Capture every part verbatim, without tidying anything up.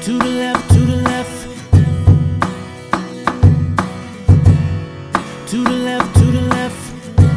To the left, to the left. To the left, to the left.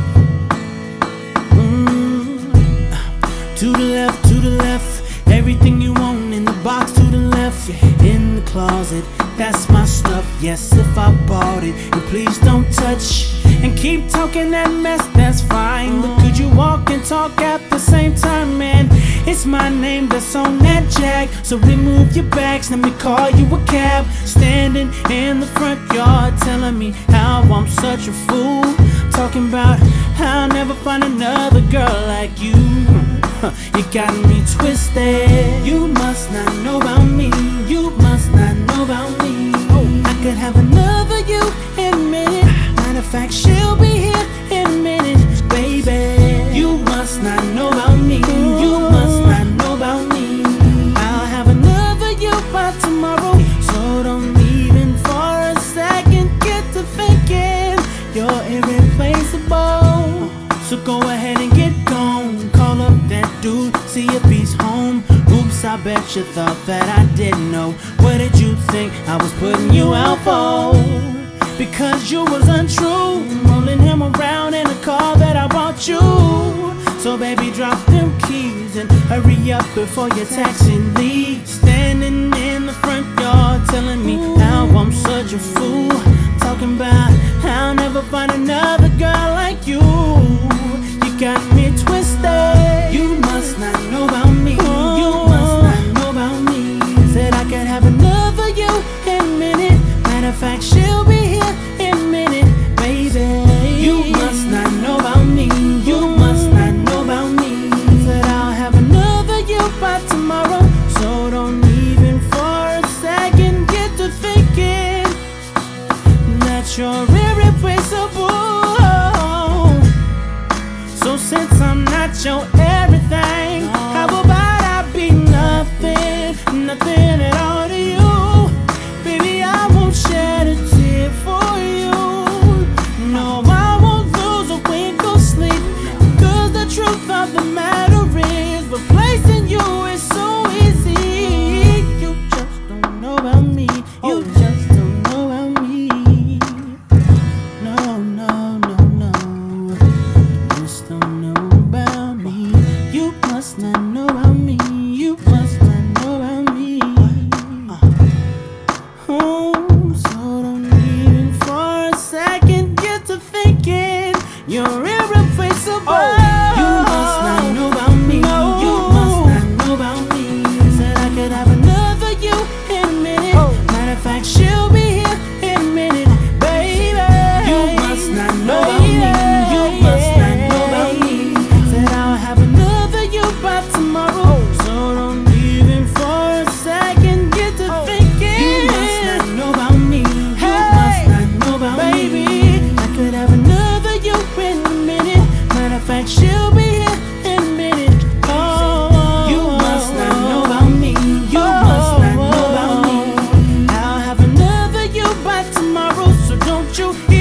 Mm. To the left, to the left. Everything you want in the box to the left. In the closet, that's my stuff. Yes, if I bought it. And please don't touch and keep talking that mess, that's fine. But could you walk and talk at the same time, man? It's my name that's on that jack. So remove your bags, let me call you a cab. Standing in the front yard, telling me how I'm such a fool. Talking about how I'll never find another girl like you. You got me twisted. You must not know about me. You must not know about me. I could have another you in a minute. Matter of fact, she'll be here in a minute, baby. You must not know about me. You must not know about me. I'll have another you by tomorrow. So don't even for a second get to thinking you're irreplaceable. So go ahead and get gone. Call up that dude, see if he's home. Oops, I bet you thought that I didn't know. What did you think I was putting you out for? Because you was untrue, rolling him around in a car that I bought you. So baby, drop them keys and hurry up before your taxi leaves. Standing in the front yard, telling me how I'm such a fool. Talking about how I'll never find another girl like you. You got me twisted. You must not know about me. You must not know about me. Said I could have another you in a minute. Matter of fact, she'll be here in a minute, baby. You must not know about me. You must not know about me. Said I'll have another you by tomorrow. So don't even for a second get to thinking that you're irreplaceable. So since I'm not your everything, how about I be nothing, nothing at all to you? Baby, I won't shed a tear for you. No, I won't lose a wink of sleep. Cause the truth of the matter is, replacing you is so easy. You just don't know about me. You just don't know about me. No, no, no, no. You just don't know about me. You must not know about me. You must not know about me. Oh, so don't even for a second get to thinking you're irreplaceable. You must not know about me. You must not know about me. Said I could have another you in a minute. Matter of fact, she'll be here in a minute, baby. You must not know about me. You must not know about me. Said I'll have another you by tomorrow. So don't even for a second get to thinking you must not know about me. You must not know about me. I could have another you in a minute. Matter of fact, she'll be here in a minute. Oh, you must not know about me. You must not know about me. I'll have another you by tomorrow. So don't you